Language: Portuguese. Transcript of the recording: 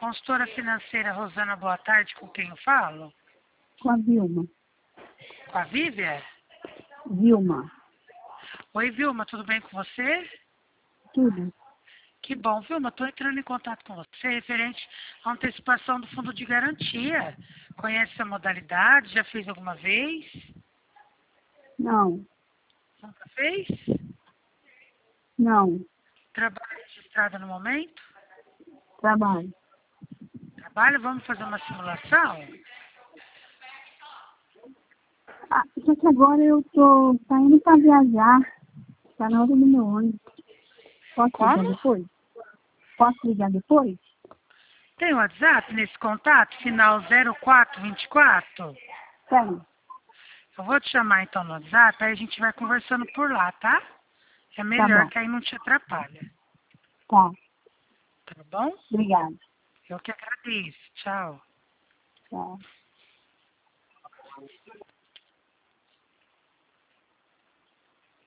Consultora financeira Rosana, boa tarde. Com quem eu falo? Com a Vilma. Com a Vívia? Vilma. Oi, Vilma, tudo bem com você? Tudo. Que bom, Vilma. Estou entrando em contato com você referente à antecipação do fundo de garantia. Conhece essa modalidade? Já fez alguma vez? Não. Nunca fez? Não. Trabalha registrada no momento? Trabalho. Trabalha? Vamos fazer uma simulação? Só que agora eu tô saindo para viajar. Tá na hora do meu ônibus. Posso ligar Como? depois? Posso ligar depois? Tem WhatsApp nesse contato, final 0424? Tem. Eu vou te chamar então no WhatsApp, aí a gente vai conversando por lá, tá? É Tá melhor bom. que aí não te atrapalha, Tá. tá bom? Obrigada. Eu que agradeço. Tchau. Tchau.